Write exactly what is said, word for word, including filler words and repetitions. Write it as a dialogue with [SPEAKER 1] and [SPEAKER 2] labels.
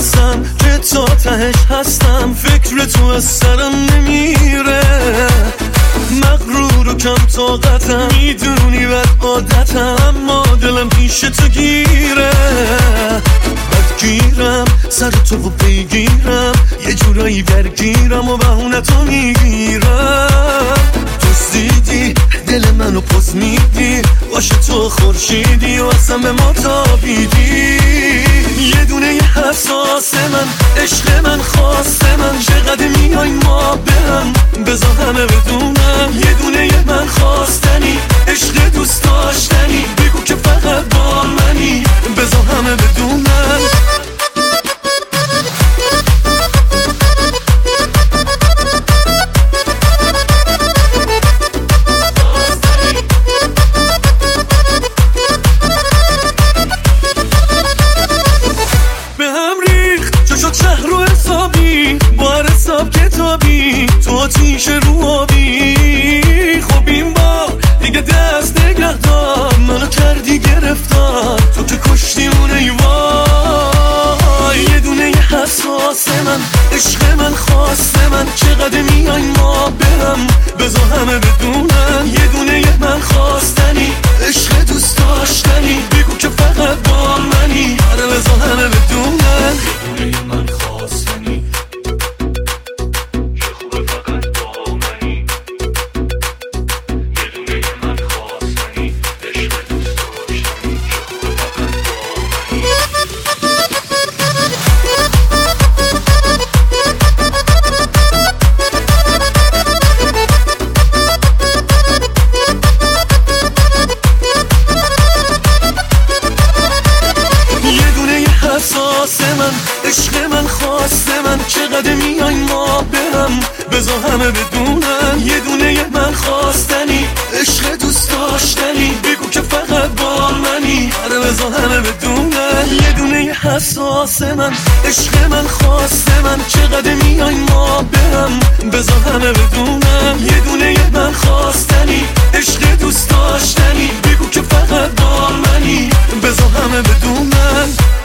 [SPEAKER 1] میدونستم که تا تهش هستم، فکر تو از سرم نمیره. مغرور و کم طاقتم، میدونی بد عادتم، اما دلم پیش تو گیره. بدگیرم سر تو و بگیرم، یه جورایی درگیرم و بهونه تو میگیرم. دزدیدی دل منو پس میدی، باشه تو خورشیدی و اصلا به ما تابیدی. یه دونه یه حساس من، عشق من، خواست من، چقدر میای ما به هم، بذار همه بدونم. یه دونه یه من خواستنی، عشق دوست داشتنی، بگو که فقط با منی، بذار همه بدونم. شهر رو حسابی، بار حساب کتابی، تو آتیش رو آبی. خب این بار دیگه دست نگه دار، منو کردی گرفتار، تو که کشتی اون ایوای. یه دونه یه حساس من، عشق من، خواست من، چقدر میای ما برم، بذار همه بدونم. یه دونه یه من خواستنی، عشق دوست داشتنی، بگو که فقط با منی، آره بذار همه بدونم. من خواستنی، چه خوبه فقط با منی. یه دونه من خواستنی، عشق دوست داشتنی، چه خوبه فقط با منی. یه دونه یه حساس من، عشق من، خواست من، چقدر میای ما برم، بذار همه بدونم. یه دونه یه من خواستنی، عشق دوست داشتنی، بگو که فقط با منی، آره بذار همه بدونم. یه دونه یه حساس من، عشق من، خواست من، چقدر میای ما برم، بذار همه بدونم. یه دونه یه من خواستنی، عشق دوست داشتنی، بگو که فقط با منی، بذار همه بدونم.